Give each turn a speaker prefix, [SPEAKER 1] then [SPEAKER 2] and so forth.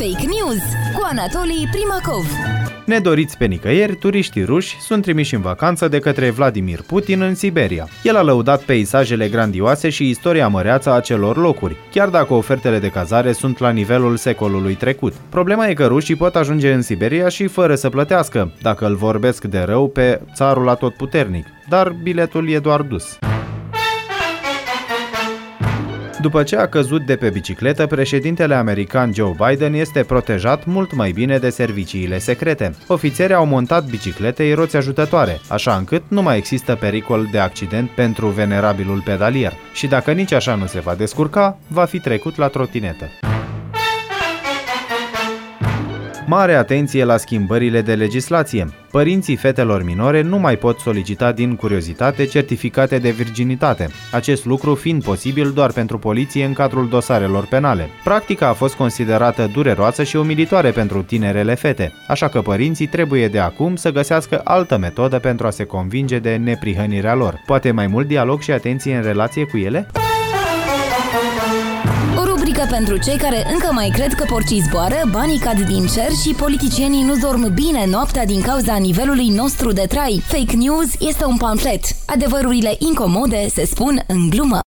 [SPEAKER 1] Fake News cu Anatolii Primacov.
[SPEAKER 2] Nedoriți pe nicăieri, turiștii ruși sunt trimiși în vacanță de către Vladimir Putin în Siberia. El a lăudat peisajele grandioase și istoria măreață a acelor locuri, chiar dacă ofertele de cazare sunt la nivelul secolului trecut. Problema e că rușii pot ajunge în Siberia și fără să plătească, dacă îl vorbesc de rău pe țarul atotputernic, dar biletul e doar dus. După ce a căzut de pe bicicletă, președintele american Joe Biden este protejat mult mai bine de serviciile secrete. Ofițerii au montat bicicletei roți ajutătoare, așa încât nu mai există pericol de accident pentru venerabilul pedalier. Și dacă nici așa nu se va descurca, va fi trecut la trotinetă. Mare atenție la schimbările de legislație. Părinții fetelor minore nu mai pot solicita din curiozitate certificate de virginitate, acest lucru fiind posibil doar pentru poliție în cadrul dosarelor penale. Practica a fost considerată dureroasă și umilitoare pentru tinerele fete, așa că părinții trebuie de acum să găsească altă metodă pentru a se convinge de neprihănirea lor. Poate mai mult dialog și atenție în relație cu ele?
[SPEAKER 1] O rubrică pentru cei care încă mai cred că porcii zboară, banii cad din cer și politicienii nu dorm bine noaptea din cauza nivelului nostru de trai. Fake News este un pamflet. Adevărurile incomode se spun în glumă.